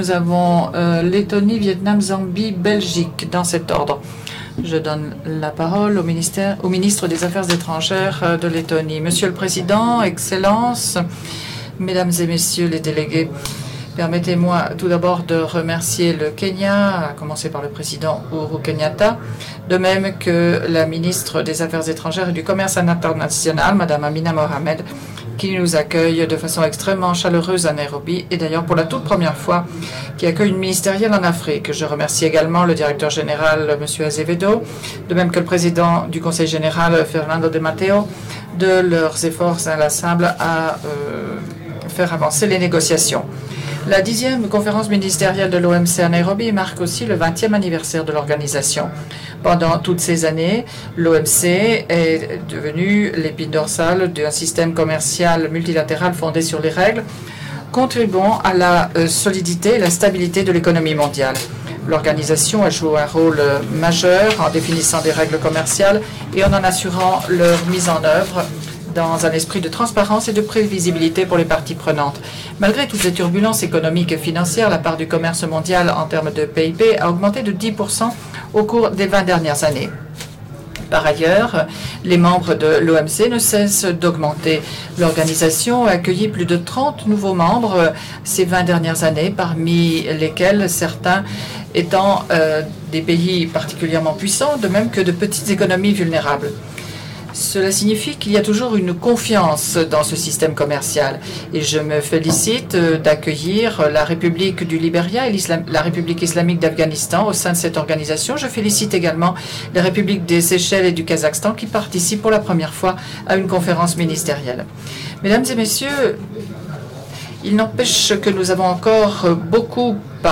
nous avons Lettonie, Vietnam, Zambie, Belgique, dans cet ordre. Je donne la parole au ministre des Affaires étrangères de Lettonie. Monsieur le Président, Excellences, Mesdames et Messieurs les délégués, permettez-moi tout d'abord de remercier le Kenya, à commencer par le président Uhuru Kenyatta, de même que la ministre des Affaires étrangères et du Commerce international, Madame Amina Mohamed, qui nous accueille de façon extrêmement chaleureuse à Nairobi et d'ailleurs pour la toute première fois qui accueille une ministérielle en Afrique. Je remercie également le directeur général, M. Azevedo, de même que le président du Conseil général, Fernando de Matteo, de leurs efforts inlassables à faire avancer les négociations. La 10e conférence ministérielle de l'OMC à Nairobi marque aussi le 20e anniversaire de l'organisation. Pendant toutes ces années, l'OMC est devenue l'épine dorsale d'un système commercial multilatéral fondé sur les règles, contribuant à la solidité et la stabilité de l'économie mondiale. L'organisation a joué un rôle majeur en définissant des règles commerciales et en assurant leur mise en œuvre dans un esprit de transparence et de prévisibilité pour les parties prenantes. Malgré toutes les turbulences économiques et financières, la part du commerce mondial en termes de PIB a augmenté de 10% au cours des 20 dernières années. Par ailleurs, les membres de l'OMC ne cessent d'augmenter. L'organisation a accueilli plus de 30 nouveaux membres ces 20 dernières années, parmi lesquels certains étant des pays particulièrement puissants, de même que de petites économies vulnérables. Cela signifie qu'il y a toujours une confiance dans ce système commercial. Et je me félicite d'accueillir la République du Libéria et la République islamique d'Afghanistan au sein de cette organisation. Je félicite également les républiques des Seychelles et du Kazakhstan qui participent pour la première fois à une conférence ministérielle. Mesdames et messieurs, il n'empêche que nous avons encore beaucoup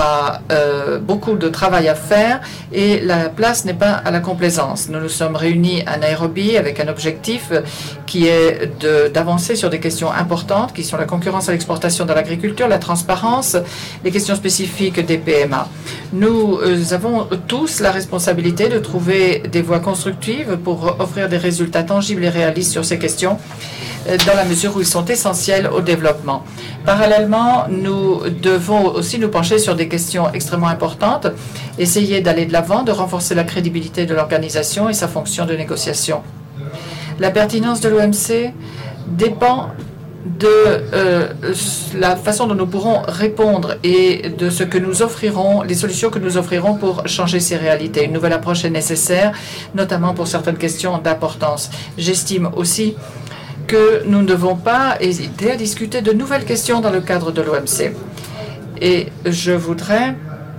de travail à faire et la place n'est pas à la complaisance. Nous nous sommes réunis à Nairobi avec un objectif qui est d'avancer sur des questions importantes qui sont la concurrence à l'exportation dans l'agriculture, la transparence, les questions spécifiques des PMA. Nous avons tous la responsabilité de trouver des voies constructives pour offrir des résultats tangibles et réalistes sur ces questions dans la mesure où ils sont essentiels au développement. Parallèlement, nous devons aussi nous pencher sur des questions extrêmement importantes, essayer d'aller de l'avant, de renforcer la crédibilité de l'organisation et sa fonction de négociation. La pertinence de l'OMC dépend de la façon dont nous pourrons répondre et de ce que nous offrirons, les solutions que nous offrirons pour changer ces réalités. Une nouvelle approche est nécessaire, notamment pour certaines questions d'importance. J'estime aussi que nous ne devons pas hésiter à discuter de nouvelles questions dans le cadre de l'OMC. Et je voudrais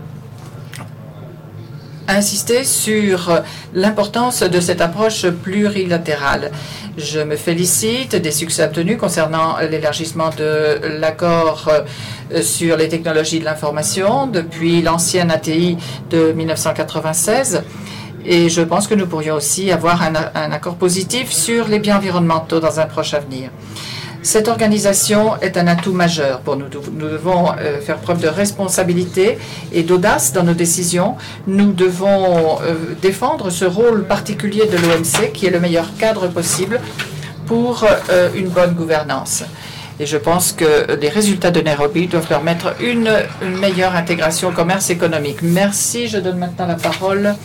insister sur l'importance de cette approche plurilatérale. Je me félicite des succès obtenus concernant l'élargissement de l'accord sur les technologies de l'information depuis l'ancienne ATI de 1996. Et je pense que nous pourrions aussi avoir un accord positif sur les biens environnementaux dans un proche avenir. Cette organisation est un atout majeur pour nous. Nous devons faire preuve de responsabilité et d'audace dans nos décisions. Nous devons défendre ce rôle particulier de l'OMC qui est le meilleur cadre possible pour une bonne gouvernance. Et je pense que les résultats de Nairobi doivent permettre une meilleure intégration au commerce économique. Merci. Je donne maintenant la parole